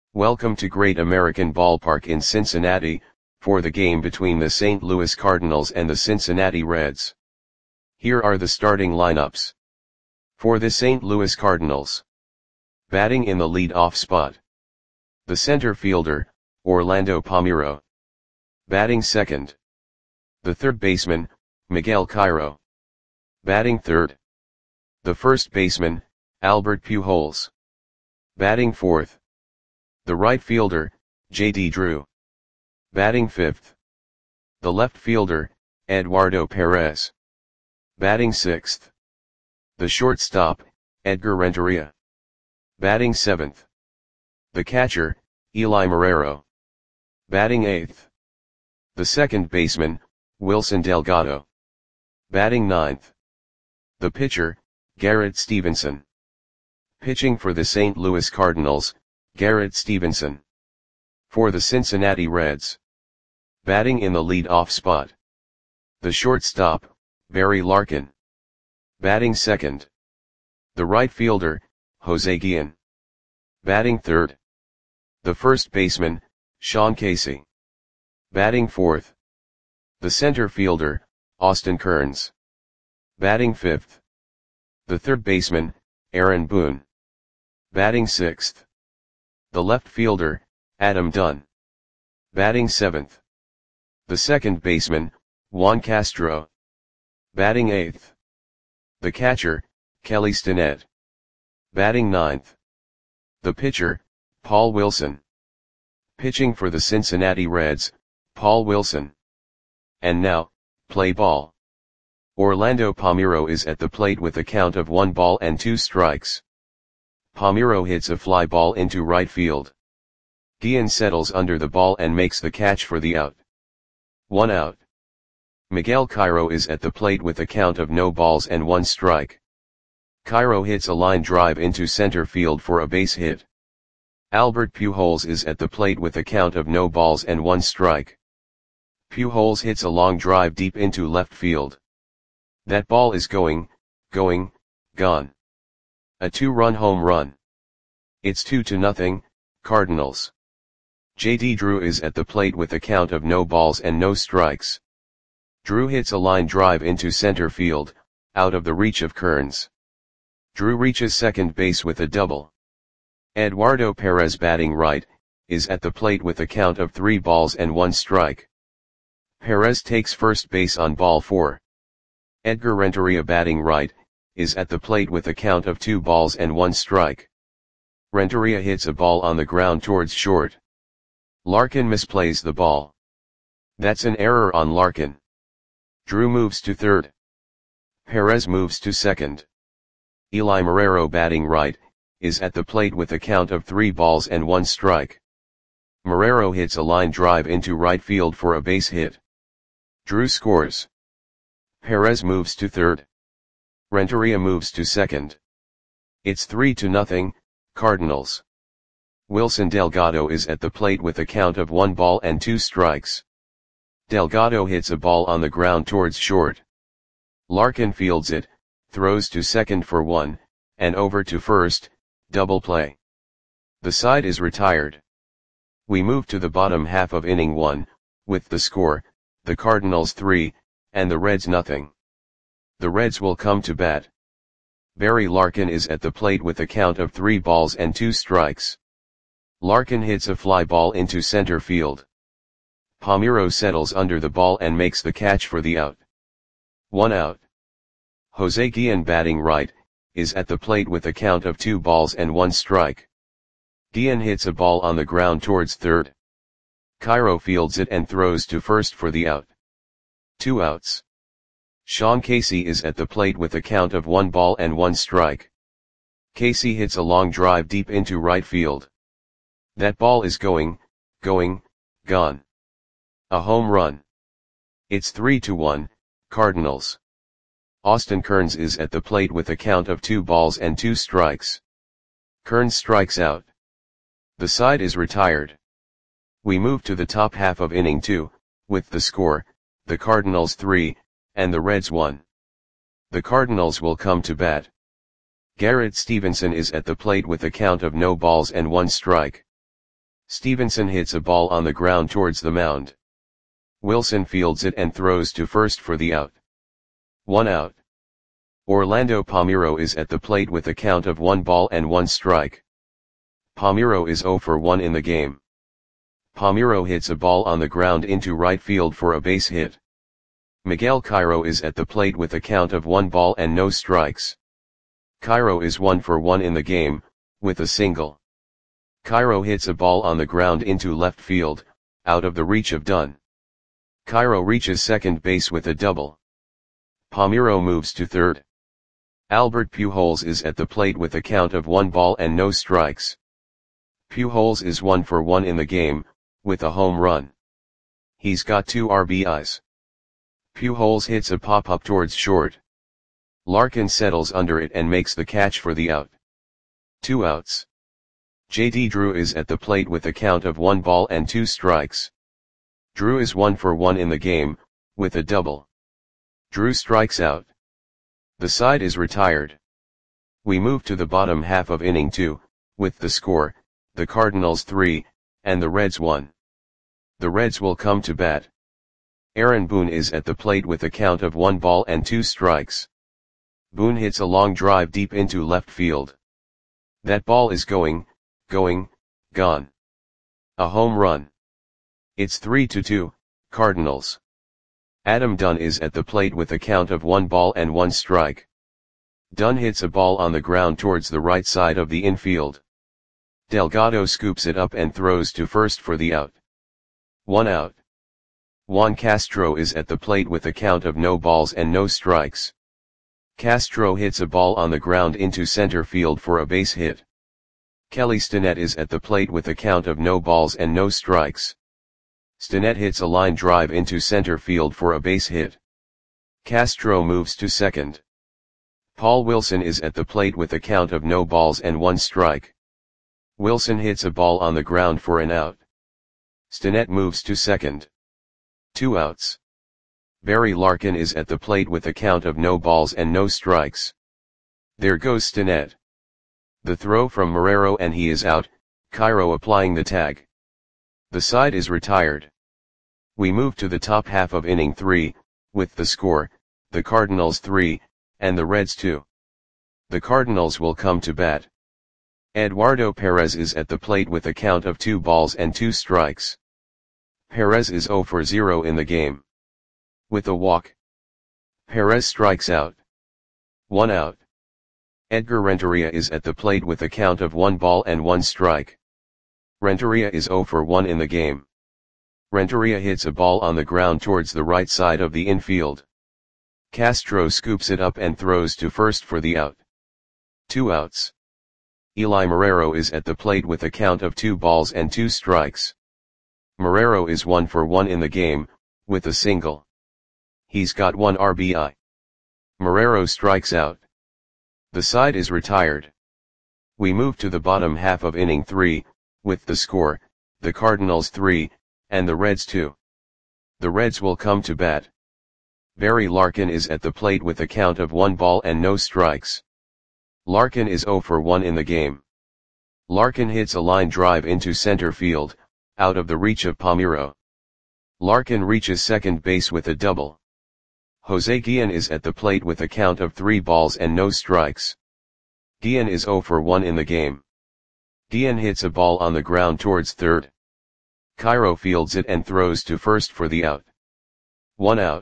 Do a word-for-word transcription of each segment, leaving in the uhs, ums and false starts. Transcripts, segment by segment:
Welcome to Great American Ballpark in Cincinnati, for the game between the Saint Louis Cardinals and the Cincinnati Reds. Here are the starting lineups. For the Saint Louis Cardinals. Batting in the lead-off spot. The center fielder, Orlando Palmeiro. Batting second. The third baseman, Miguel Cairo. Batting third. The first baseman, Albert Pujols. Batting fourth. The right fielder, J D Drew. Batting fifth. The left fielder, Eduardo Perez. Batting sixth. The shortstop, Edgar Renteria. Batting seventh. The catcher, Eli Marrero. Batting eighth. The second baseman, Wilson Delgado. Batting ninth. The pitcher, Garrett Stevenson. Pitching for the Saint Louis Cardinals, Garrett Stevenson. For the Cincinnati Reds. Batting in the lead-off spot. The shortstop, Barry Larkin. Batting second. The right fielder, Jose Guillen. Batting third. The first baseman, Sean Casey. Batting fourth. The center fielder, Austin Kearns. Batting fifth. The third baseman, Aaron Boone. Batting sixth. The left fielder, Adam Dunn. Batting seventh. The second baseman, Juan Castro. Batting eighth. The catcher, Kelly Stinnett. Batting ninth. The pitcher, Paul Wilson. Pitching for the Cincinnati Reds, Paul Wilson. And now, play ball. Orlando Palmeiro is at the plate with a count of one ball and two strikes. Palmeiro hits a fly ball into right field. Guillen settles under the ball and makes the catch for the out. One out. Miguel Cairo is at the plate with a count of no balls and one strike. Cairo hits a line drive into center field for a base hit. Albert Pujols is at the plate with a count of no balls and one strike. Pujols hits a long drive deep into left field. That ball is going, going, gone. A two-run home run. It's two to nothing, Cardinals. J D Drew is at the plate with a count of no balls and no strikes. Drew hits a line drive into center field, out of the reach of Kearns. Drew reaches second base with a double. Eduardo Perez, batting right, is at the plate with a count of three balls and one strike. Perez takes first base on ball four. Edgar Renteria, batting right, is at the plate with a count of two balls and one strike. Renteria hits a ball on the ground towards short. Larkin misplays the ball. That's an error on Larkin. Drew moves to third. Perez moves to second. Eli Marrero, batting right, is at the plate with a count of three balls and one strike. Marrero hits a line drive into right field for a base hit. Drew scores. Perez moves to third. Renteria moves to second. It's three to nothing, Cardinals. Wilson Delgado is at the plate with a count of one ball and two strikes. Delgado hits a ball on the ground towards short. Larkin fields it, throws to second for one, and over to first, double play. The side is retired. We move to the bottom half of inning one, with the score, the Cardinals three, and the Reds nothing. The Reds will come to bat. Barry Larkin is at the plate with a count of three balls and two strikes. Larkin hits a fly ball into center field. Palmeiro settles under the ball and makes the catch for the out. One out. Jose Guillen, batting right, is at the plate with a count of two balls and one strike. Guillen hits a ball on the ground towards third. Cairo fields it and throws to first for the out. Two outs. Sean Casey is at the plate with a count of one ball and one strike. Casey hits a long drive deep into right field. That ball is going, going, gone. A home run. It's three to one, Cardinals. Austin Kearns is at the plate with a count of two balls and two strikes. Kearns strikes out. The side is retired. We move to the top half of inning two, with the score, the Cardinals three, and the Reds one. The Cardinals will come to bat. Garrett Stevenson is at the plate with a count of no balls and one strike. Stevenson hits a ball on the ground towards the mound. Wilson fields it and throws to first for the out. One out. Orlando Palmeiro is at the plate with a count of one ball and one strike. Palmeiro is zero for one in the game. Palmeiro hits a ball on the ground into right field for a base hit. Miguel Cairo is at the plate with a count of one ball and no strikes. Cairo is one for one in the game, with a single. Cairo hits a ball on the ground into left field, out of the reach of Dunn. Cairo reaches second base with a double. Palmeiro moves to third. Albert Pujols is at the plate with a count of one ball and no strikes. Pujols is one for one in the game, with a home run. He's got two R B Is. Pujols hits a pop-up towards short. Larkin settles under it and makes the catch for the out. Two outs. J D Drew is at the plate with a count of one ball and two strikes. Drew is one for one in the game, with a double. Drew strikes out. The side is retired. We move to the bottom half of inning two, with the score, the Cardinals three, and the Reds one. The Reds will come to bat. Aaron Boone is at the plate with a count of one ball and two strikes. Boone hits a long drive deep into left field. That ball is going, going, gone. A home run. It's three to two, Cardinals. Adam Dunn is at the plate with a count of one ball and one strike. Dunn hits a ball on the ground towards the right side of the infield. Delgado scoops it up and throws to first for the out. One out. Juan Castro is at the plate with a count of no balls and no strikes. Castro hits a ball on the ground into center field for a base hit. Kelly Stinnett is at the plate with a count of no balls and no strikes. Stinnett hits a line drive into center field for a base hit. Castro moves to second. Paul Wilson is at the plate with a count of no balls and one strike. Wilson hits a ball on the ground for an out. Stinnett moves to second. Two outs. Barry Larkin is at the plate with a count of no balls and no strikes. There goes Stinnett. The throw from Marrero and he is out, Cairo applying the tag. The side is retired. We move to the top half of inning three, with the score, the Cardinals three, and the Reds two. The Cardinals will come to bat. Eduardo Perez is at the plate with a count of two balls and two strikes. Perez is zero for zero in the game. With a walk. Perez strikes out. One out. Edgar Renteria is at the plate with a count of one ball and one strike. Renteria is zero for one in the game. Renteria hits a ball on the ground towards the right side of the infield. Castro scoops it up and throws to first for the out. Two outs. Eli Marrero is at the plate with a count of two balls and two strikes. Marrero is one for one in the game, with a single. He's got one R B I. Marrero strikes out. The side is retired. We move to the bottom half of inning three, with the score, the Cardinals three, and the Reds two. The Reds will come to bat. Barry Larkin is at the plate with a count of one ball and no strikes. Larkin is zero for one in the game. Larkin hits a line drive into center field, out of the reach of Palmeiro. Larkin reaches second base with a double. Jose Guillen is at the plate with a count of three balls and no strikes. Guillen is zero for one in the game. Guillen hits a ball on the ground towards third. Cairo fields it and throws to first for the out. One out.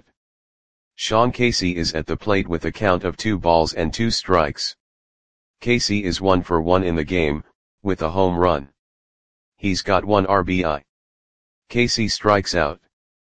Sean Casey is at the plate with a count of two balls and two strikes. Casey is one for one in the game, with a home run. He's got one R B I. Casey strikes out.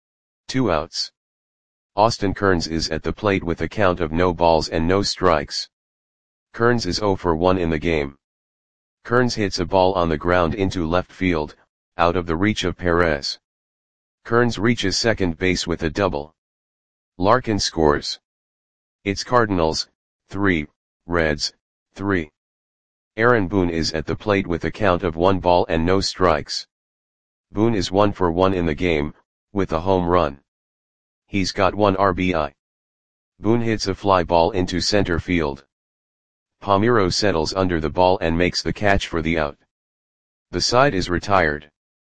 Two outs. Austin Kearns is at the plate with a count of no balls and no strikes. Kearns is zero for one in the game. Kearns hits a ball on the ground into left field, out of the reach of Perez. Kearns reaches second base with a double. Larkin scores. It's Cardinals, three, Reds, three. Aaron Boone is at the plate with a count of one ball and no strikes. Boone is one for one in the game, with a home run. He's got one R B I. Boone hits a fly ball into center field. Palmeiro settles under the ball and makes the catch for the out. The side is retired.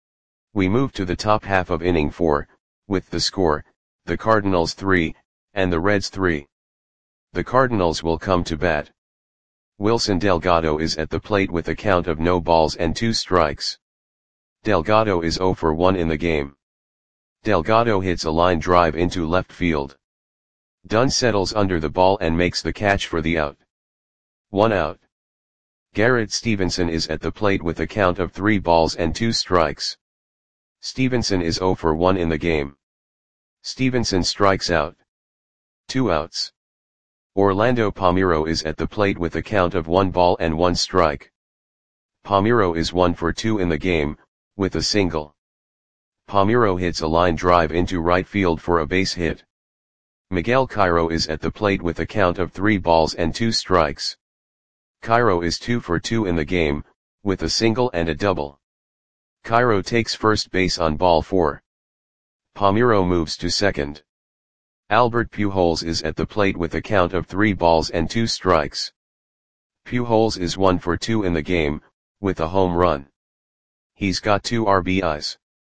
We move to the top half of inning four, with the score, the Cardinals three, and the Reds three. The Cardinals will come to bat. Wilson Delgado is at the plate with a count of no balls and two strikes. Delgado is zero for one in the game. Delgado hits a line drive into left field. Dunn settles under the ball and makes the catch for the out. One out. Garrett Stevenson is at the plate with a count of three balls and two strikes. Stevenson is zero for one in the game. Stevenson strikes out. Two outs. Orlando Palmeiro is at the plate with a count of one ball and one strike. Palmeiro is one for two in the game, with a single. Palmeiro hits a line drive into right field for a base hit. Miguel Cairo is at the plate with a count of three balls and two strikes. Cairo is two for two in the game, with a single and a double. Cairo takes first base on ball four. Palmeiro moves to second. Albert Pujols is at the plate with a count of three balls and two strikes. Pujols is one for two in the game, with a home run. He's got two R B Is.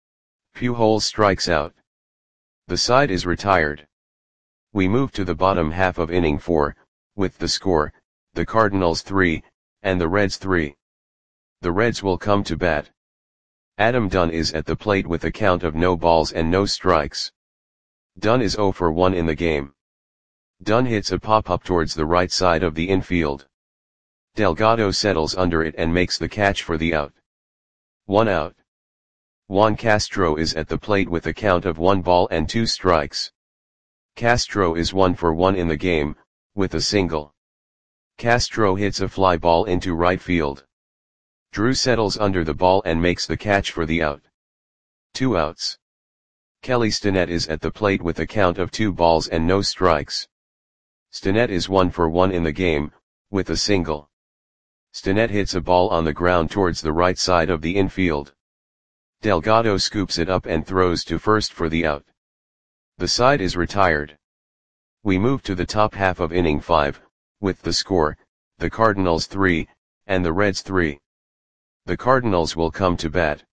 Pujols strikes out. The side is retired. We move to the bottom half of inning four, with the score, the Cardinals three, and the Reds three. The Reds will come to bat. Adam Dunn is at the plate with a count of no balls and no strikes. Dunn is zero for one in the game. Dunn hits a pop-up towards the right side of the infield. Delgado settles under it and makes the catch for the out. One out. Juan Castro is at the plate with a count of one ball and two strikes. Castro is one for one in the game, with a single. Castro hits a fly ball into right field. Drew settles under the ball and makes the catch for the out. Two outs. Kelly Stinnett is at the plate with a count of two balls and no strikes. Stinnett is one for one in the game, with a single. Stinnett hits a ball on the ground towards the right side of the infield. Delgado scoops it up and throws to first for the out. The side is retired. We move to the top half of inning five, with the score, the Cardinals three, and the Reds three. The Cardinals will come to bat.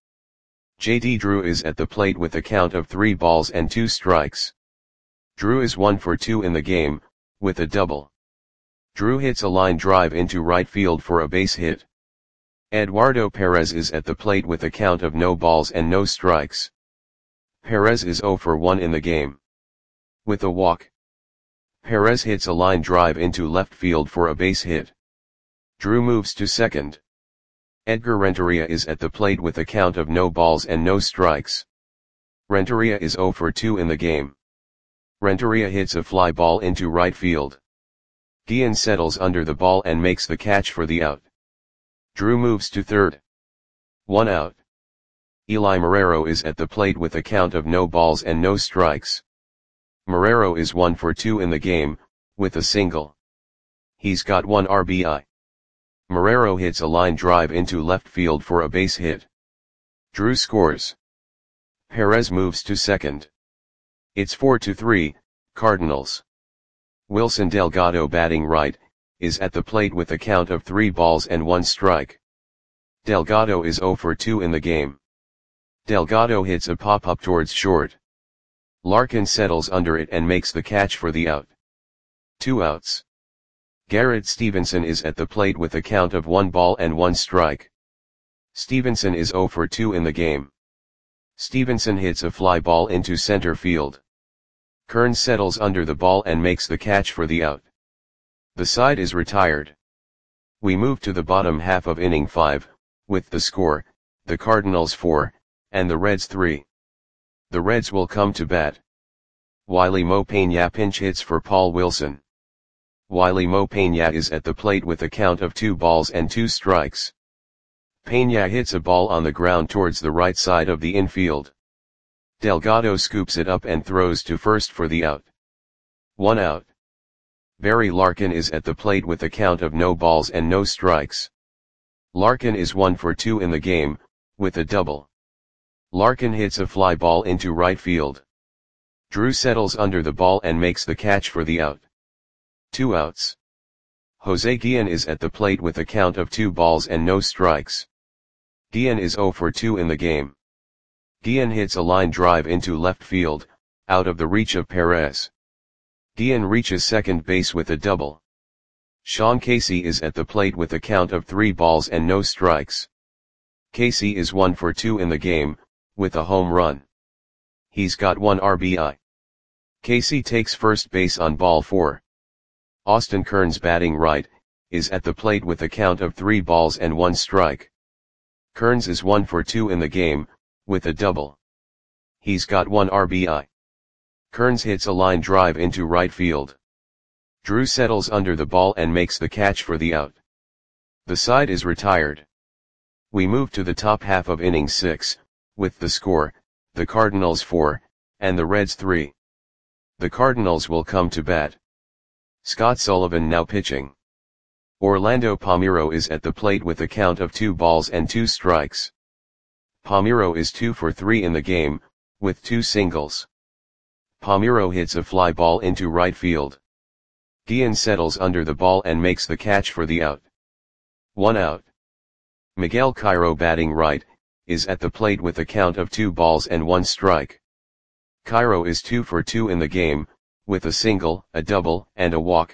J D Drew is at the plate with a count of three balls and two strikes. Drew is one for two in the game, with a double. Drew hits a line drive into right field for a base hit. Eduardo Perez is at the plate with a count of no balls and no strikes. Perez is zero for one in the game. With a walk. Perez hits a line drive into left field for a base hit. Drew moves to second. Edgar Renteria is at the plate with a count of no balls and no strikes. Renteria is zero for two in the game. Renteria hits a fly ball into right field. Guillen settles under the ball and makes the catch for the out. Drew moves to third. One out. Eli Marrero is at the plate with a count of no balls and no strikes. Marrero is one for two in the game, with a single. He's got one R B I. Marrero hits a line drive into left field for a base hit. Drew scores. Perez moves to second. It's four to three, Cardinals. Wilson Delgado, batting right, is at the plate with a count of three balls and one strike. Delgado is zero for two in the game. Delgado hits a pop-up towards short. Larkin settles under it and makes the catch for the out. Two outs. Garrett Stevenson is at the plate with a count of one ball and one strike. Stevenson is zero for two in the game. Stevenson hits a fly ball into center field. Kern settles under the ball and makes the catch for the out. The side is retired. We move to the bottom half of inning five, with the score, the Cardinals four, and the Reds three. The Reds will come to bat. Wiley Mo Peña pinch hits for Paul Wilson. Wiley Mo Peña is at the plate with a count of two balls and two strikes. Peña hits a ball on the ground towards the right side of the infield. Delgado scoops it up and throws to first for the out. One out. Barry Larkin is at the plate with a count of no balls and no strikes. Larkin is one for two in the game, with a double. Larkin hits a fly ball into right field. Drew settles under the ball and makes the catch for the out. Two outs. Jose Guillen is at the plate with a count of two balls and no strikes. Guillen is zero for two in the game. Guillen hits a line drive into left field, out of the reach of Perez. Guillen reaches second base with a double. Sean Casey is at the plate with a count of three balls and no strikes. Casey is one for two in the game, with a home run. He's got one R B I. Casey takes first base on ball four. Austin Kearns, batting right, is at the plate with a count of three balls and one strike. Kearns is one for two in the game, with a double. He's got one R B I. Kearns hits a line drive into right field. Drew settles under the ball and makes the catch for the out. The side is retired. We move to the top half of inning six, with the score, the Cardinals four, and the Reds three. The Cardinals will come to bat. Scott Sullivan now pitching. Orlando Palmeiro is at the plate with a count of two balls and two strikes. Palmeiro is two for three in the game, with two singles. Palmeiro hits a fly ball into right field. Guillen settles under the ball and makes the catch for the out. One out. Miguel Cairo, batting right, is at the plate with a count of two balls and one strike. Cairo is two for two in the game, with a single, a double, and a walk.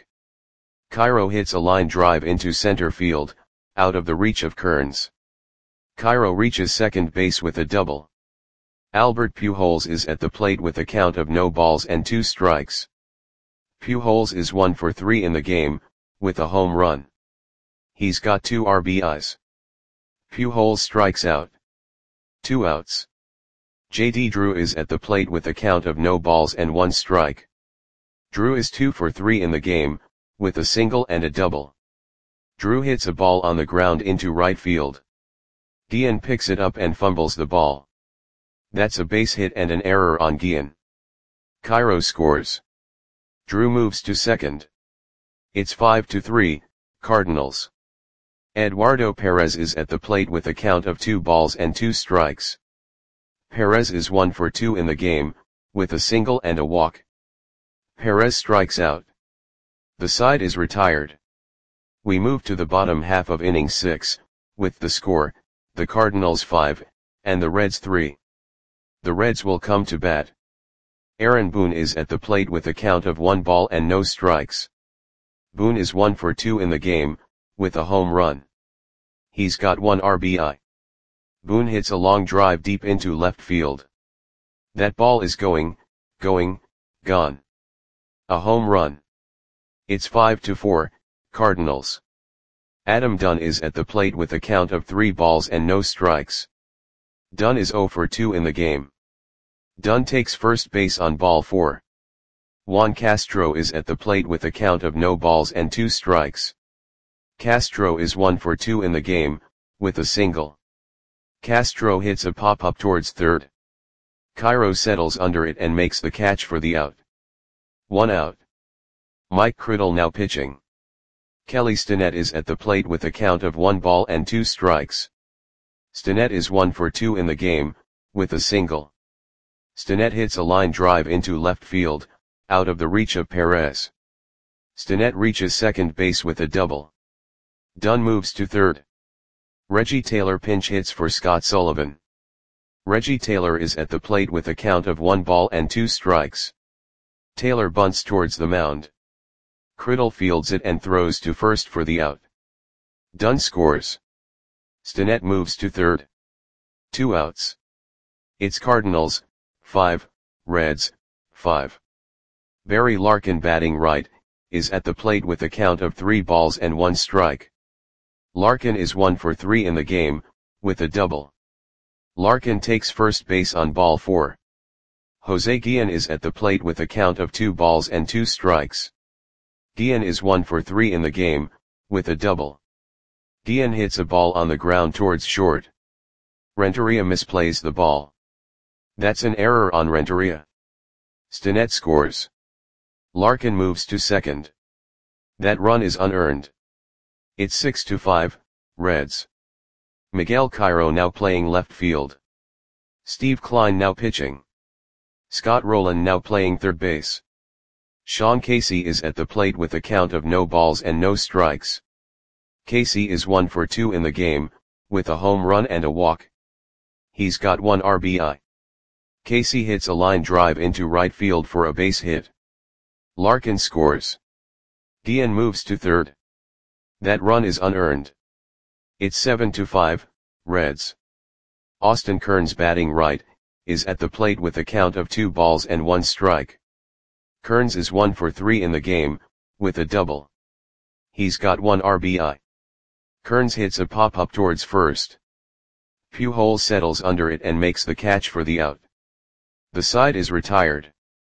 Cairo hits a line drive into center field, out of the reach of Kearns. Cairo reaches second base with a double. Albert Pujols is at the plate with a count of no balls and two strikes. Pujols is one for three in the game, with a home run. He's got two R B Is. Pujols strikes out. Two outs. J D Drew is at the plate with a count of no balls and one strike. Drew is two for three in the game, with a single and a double. Drew hits a ball on the ground into right field. Guillen picks it up and fumbles the ball. That's a base hit and an error on Guillen. Cairo scores. Drew moves to second. It's five to three, Cardinals. Eduardo Perez is at the plate with a count of two balls and two strikes. Perez is one for two in the game, with a single and a walk. Perez strikes out. The side is retired. We move to the bottom half of inning six, with the score, the Cardinals five, and the Reds three. The Reds will come to bat. Aaron Boone is at the plate with a count of one ball and no strikes. Boone is one for two in the game, with a home run. He's got one R B I. Boone hits a long drive deep into left field. That ball is going, going, gone. A home run. It's five to four, Cardinals. Adam Dunn is at the plate with a count of three balls and no strikes. Dunn is zero for two in the game. Dunn takes first base on ball four. Juan Castro is at the plate with a count of no balls and two strikes. Castro is one for two in the game, with a single. Castro hits a pop-up towards third. Cairo settles under it and makes the catch for the out. One out. Mike Criddle now pitching. Kelly Stinnett is at the plate with a count of one ball and two strikes. Stinnett is one for two in the game, with a single. Stinnett hits a line drive into left field, out of the reach of Perez. Stinnett reaches second base with a double. Dunn moves to third. Reggie Taylor pinch hits for Scott Sullivan. Reggie Taylor is at the plate with a count of one ball and two strikes. Taylor bunts towards the mound. Criddle fields it and throws to first for the out. Dunn scores. Stinnett moves to third. Two outs. It's Cardinals, five, Reds, five. Barry Larkin, batting right, is at the plate with a count of three balls and one strike. Larkin is one for three in the game, with a double. Larkin takes first base on ball four. Jose Guillen is at the plate with a count of two balls and two strikes. Guillen is one for three in the game, with a double. Guillen hits a ball on the ground towards short. Renteria misplays the ball. That's an error on Renteria. Stinnett scores. Larkin moves to second. That run is unearned. It's six to five, Reds. Miguel Cairo now playing left field. Steve Klein now pitching. Scott Rowland now playing third base. Sean Casey is at the plate with a count of no balls and no strikes. Casey is one for two in the game, with a home run and a walk. He's got one R B I. Casey hits a line drive into right field for a base hit. Larkin scores. Guillen moves to third. That run is unearned. It's seven to five, Reds. Austin Kearns, batting right, is at the plate with a count of two balls and one strike. Kearns is one for three in the game, with a double. He's got one R B I. Kearns hits a pop-up towards first. Pujols settles under it and makes the catch for the out. The side is retired.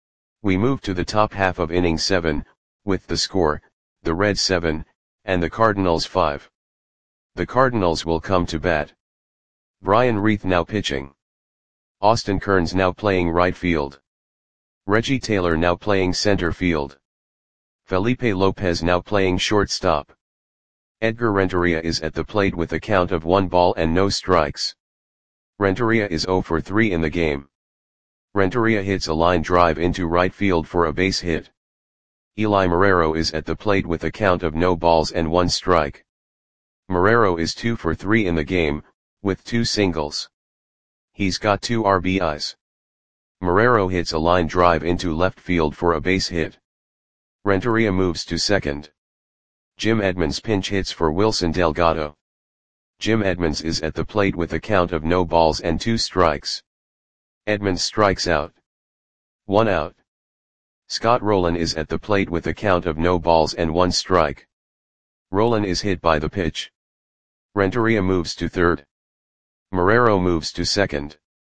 We move to the top half of inning seven, with the score, the Reds seven, and the Cardinals five. The Cardinals will come to bat. Bryan Reith now pitching. Austin Kearns now playing right field. Reggie Taylor now playing center field. Felipe Lopez now playing shortstop. Edgar Renteria is at the plate with a count of one ball and no strikes. Renteria is zero for three in the game. Renteria hits a line drive into right field for a base hit. Eli Marrero is at the plate with a count of no balls and one strike. Marrero is two for three in the game, with two singles. He's got two R B Is. Marrero hits a line drive into left field for a base hit. Renteria moves to second. Jim Edmonds pinch hits for Wilson Delgado. Jim Edmonds is at the plate with a count of no balls and two strikes. Edmonds strikes out. One out. Scott Rolen is at the plate with a count of no balls and one strike. Rolen is hit by the pitch. Renteria moves to third. Marrero moves to second.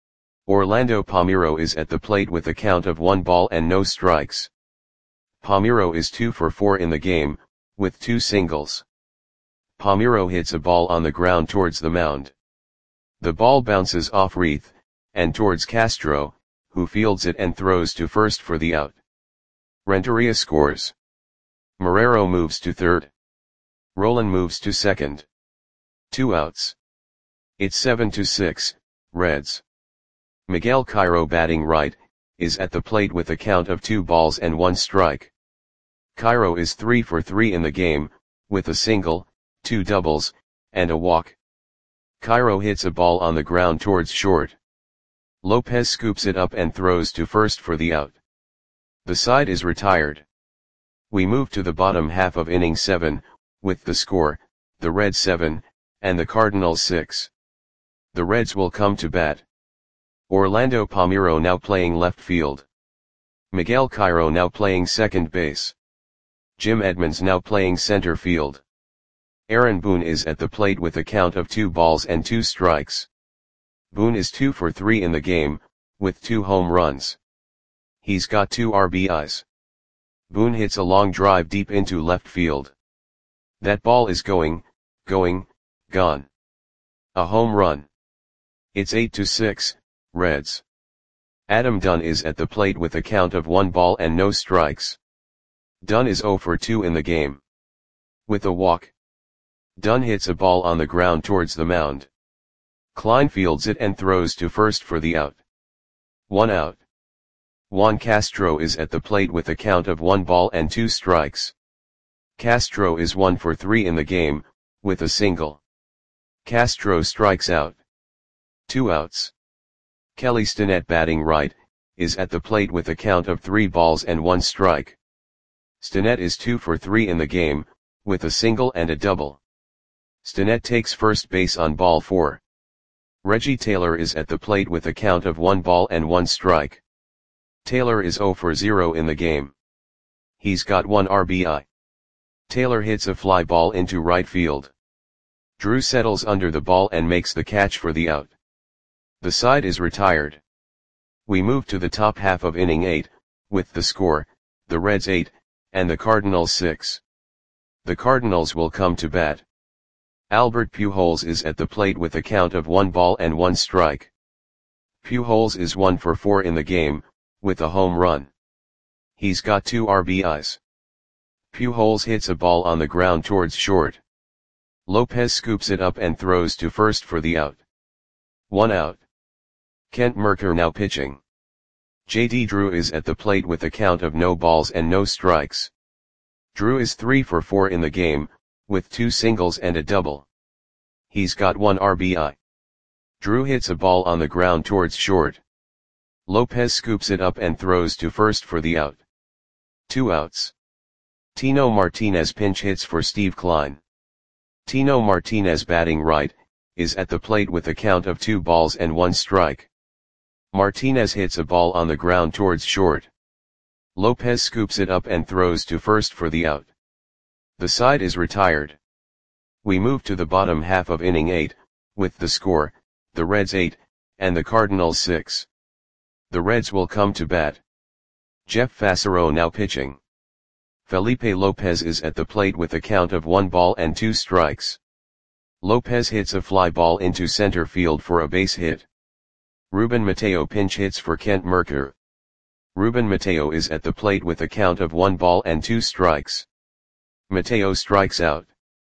Orlando Palmeiro is at the plate with a count of one ball and no strikes. Palmeiro is two for four in the game, with two singles. Palmeiro hits a ball on the ground towards the mound. The ball bounces off Reith, and towards Castro, who fields it and throws to first for the out. Renteria scores. Marrero moves to third. Rolen moves to second. Two outs. It's seven to six, Reds. Miguel Cairo, batting right, is at the plate with a count of two balls and one strike. Cairo is three for three in the game, with a single, two doubles, and a walk. Cairo hits a ball on the ground towards short. Lopez scoops it up and throws to first for the out. The side is retired. We move to the bottom half of inning seven, with the score, the Reds seven, and the Cardinals six. The Reds will come to bat. Orlando Palmeiro now playing left field. Miguel Cairo now playing second base. Jim Edmonds now playing center field. Aaron Boone is at the plate with a count of two balls and two strikes. Boone is two for three in the game, with two home runs. He's got two R B Is. Boone hits a long drive deep into left field. That ball is going, going, gone. A home run. It's eight to six, Reds. Adam Dunn is at the plate with a count of one ball and no strikes. Dunn is zero for two in the game. With a walk. Dunn hits a ball on the ground towards the mound. Klein fields it and throws to first for the out. One out. Juan Castro is at the plate with a count of one ball and two strikes. Castro is one for three in the game, with a single. Castro strikes out. Two outs. Kelly Stinnett, batting right, is at the plate with a count of three balls and one strike. Stinnett is two for three in the game, with a single and a double. Stinnett takes first base on ball four. Reggie Taylor is at the plate with a count of one ball and one strike. Taylor is zero for zero in the game. He's got one R B I. Taylor hits a fly ball into right field. Drew settles under the ball and makes the catch for the out. The side is retired. We move to the top half of inning eight, with the score, the Reds eight, and the Cardinals six. The Cardinals will come to bat. Albert Pujols is at the plate with a count of one ball and one strike. Pujols is one for four in the game, with a home run. He's got two R B Is. Pujols hits a ball on the ground towards short. Lopez scoops it up and throws to first for the out. One out. Kent Mercker now pitching. J D Drew is at the plate with a count of no balls and no strikes. Drew is three for four in the game, with two singles and a double. He's got one R B I. Drew hits a ball on the ground towards short. Lopez scoops it up and throws to first for the out. Two outs. Tino Martinez pinch hits for Steve Kline. Tino Martinez, batting right, is at the plate with a count of two balls and one strike. Martinez hits a ball on the ground towards short. Lopez scoops it up and throws to first for the out. The side is retired. We move to the bottom half of inning eight, with the score, the Reds eight, and the Cardinals six. The Reds will come to bat. Jeff Fassero now pitching. Felipe Lopez is at the plate with a count of one ball and two strikes. Lopez hits a fly ball into center field for a base hit. Ruben Mateo pinch hits for Kent Mercker. Ruben Mateo is at the plate with a count of one ball and two strikes. Mateo strikes out.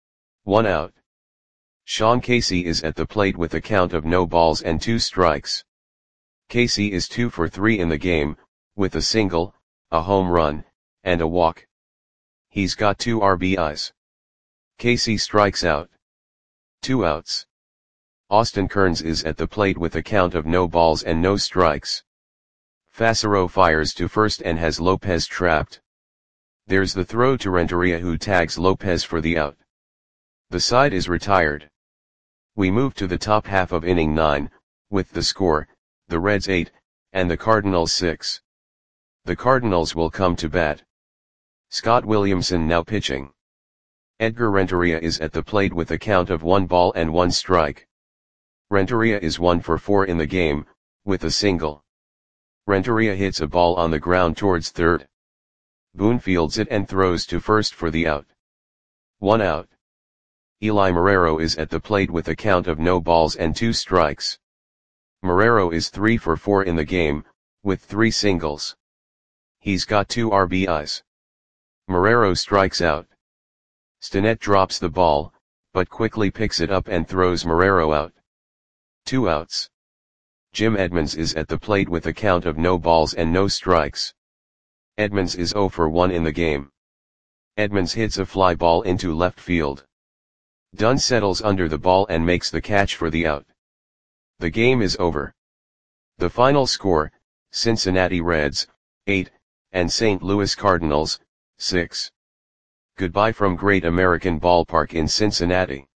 One out. Sean Casey is at the plate with a count of no balls and two strikes. Casey is two for three in the game, with a single, a home run, and a walk. He's got two R B Is. Casey strikes out. Two outs. Austin Kearns is at the plate with a count of no balls and no strikes. Fassero fires to first and has Lopez trapped. There's the throw to Renteria, who tags Lopez for the out. The side is retired. We move to the top half of inning nine, with the score, the Reds eight, and the Cardinals six. The Cardinals will come to bat. Scott Williamson now pitching. Edgar Renteria is at the plate with a count of one ball and one strike. Renteria is one for four in the game, with a single. Renteria hits a ball on the ground towards third. Boone fields it and throws to first for the out. One out. Eli Marrero is at the plate with a count of no balls and two strikes. Marrero is three for four in the game, with three singles. He's got two R B Is. Marrero strikes out. Stinnett drops the ball, but quickly picks it up and throws Marrero out. Two outs. Jim Edmonds is at the plate with a count of no balls and no strikes. Edmonds is zero for one in the game. Edmonds hits a fly ball into left field. Dunn settles under the ball and makes the catch for the out. The game is over. The final score, Cincinnati Reds, eight, and Saint Louis Cardinals, six. Goodbye from Great American Ballpark in Cincinnati.